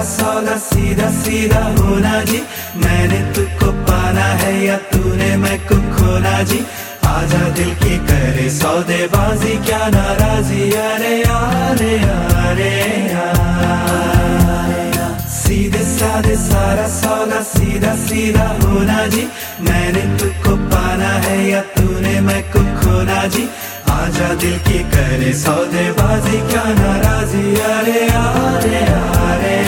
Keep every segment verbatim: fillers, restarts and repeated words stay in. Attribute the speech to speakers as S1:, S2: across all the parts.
S1: सौदा सीधा सीधा होना जी। मैंने तुझको पाना है या तूने मैं को खोना जी। आजा दिल की करे सौदेबाजी क्या नाराजी। अरे अरे अरे सीधे साधे सारा सौदा सीधा सीधा होना जी। मैंने तुझको पाना है या तूने मैं को खोना जी। आजा दिल की करे सौदेबाजी क्या नाराजी। अरे अरे अरे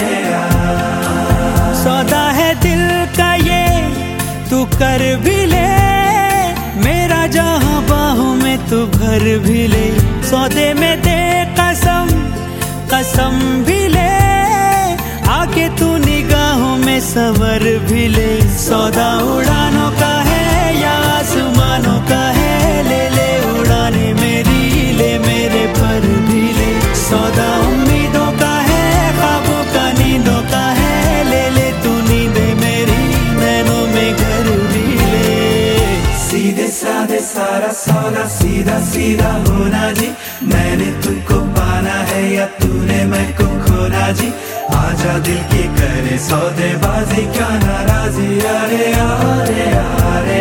S2: सौदा है दिल का ये तू कर भी ले, मेरा जहां बाहों में तू भर भी ले। सौदे में दे कसम कसम भी ले, आके तू निगाहों में सवर भी ले। सौदा उड़ानों का है या आसमानों का है, ले ले उड़ाने मेरी ले मेरे पर भी ले। सौदा उम्मीदों का है ख्वाबों का नींदों का है, ले ले तू नींदे मेरी नैनों में घर भी ले।
S1: सीधे साधे सारा सौदा सीधा सीधा होना जी। मैंने तुझको पाना है या तूने मैं को खोना जी। आजा दिल की करे सौदेबाजी क्या नाराजी। अरे अरे अरे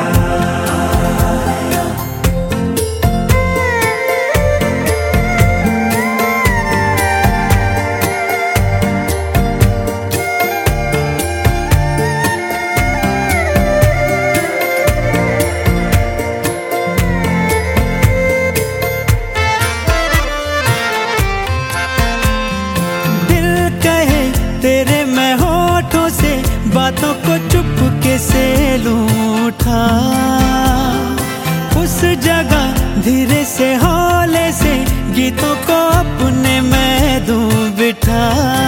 S2: तेरे मैं होठों से बातों को चुपके से लूटा, उस जगह धीरे से हौले से गीतों को अपने मैं दूं बिठा।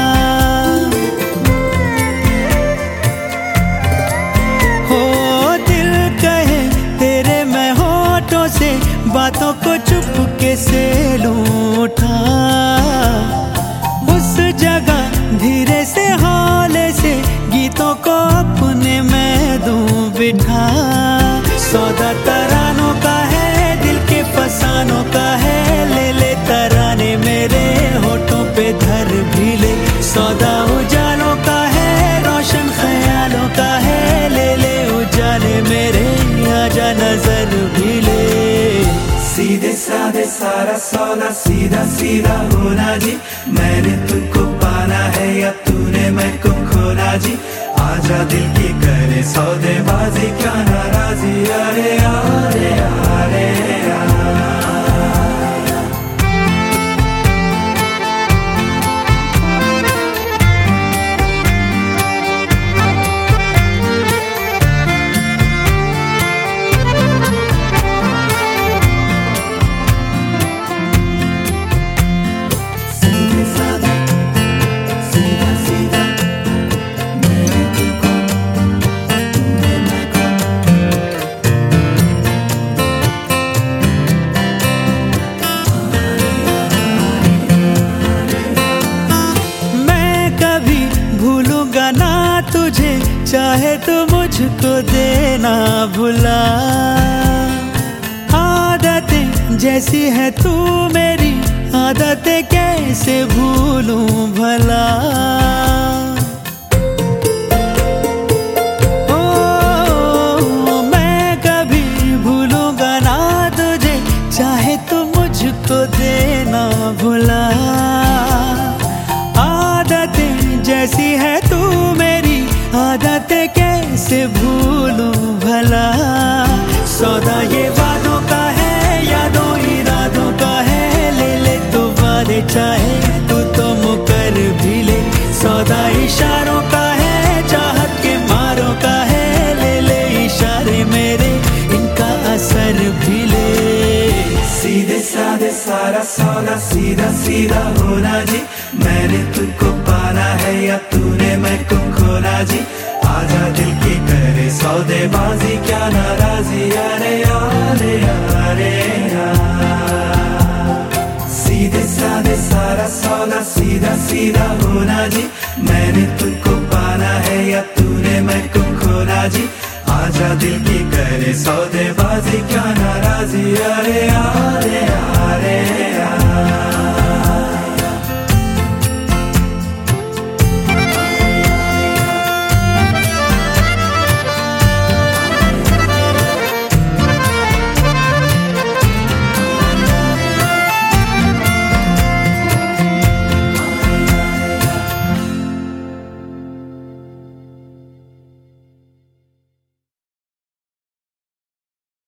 S2: हो दिल कहे तेरे मैं होठों से बातों को चुपके से लूटा, उस जगह धीरे से हौले से गीतों को अपने मैं दूं बिठा। सौदा तरानों का है दिल के फसानों का है, ले ले तराने मेरे होठों पे धर भी ले। सौदा उजालों का है रोशन ख्यालों का है, ले ले उजाले मेरे आजा नजर भी ले।
S1: सीधे साधे सारा सौदा सीधा सीधा होना जी। मैंने तुझको पाना है या तूने मैं को खोना जी। आजा दिल की करे सौदेबाजी क्या नाराजी। अरे अरे अरे
S2: ना तुझे चाहे तो मुझको देना भुला। आदतें जैसी है तू मेरी आदतें कैसे भूलूं भला। ओ, मैं कभी भूलूंगा ना तुझे चाहे तो मुझको देना भुला। आदतें जैसी है तू मेरी आदतें कैसे भूलूं भला। सौदा ये वादों का है यादों इरादों का है, ले ले तू वादे चाहे तू तो मुकर भी ले। सौदा इशारों का है चाहत के मारों का है, ले ले इशारे मेरे इनका असर भी ले।
S1: सीधे साधे सारा सौदा सीधा सीधा होना जी। मैंने तुझको पाना है या तूने मैं को खोना जी। आजा दिल की करे सौदेबाजी क्या नाराजी। अरे अरे अरे सीधे साधे सारा सौदा सीधा सीधा होना जी। मैंने तुझको पाना है या तूने मैं को खोना जी। आजा दिल की करे सौदेबाजी क्या नाराजी।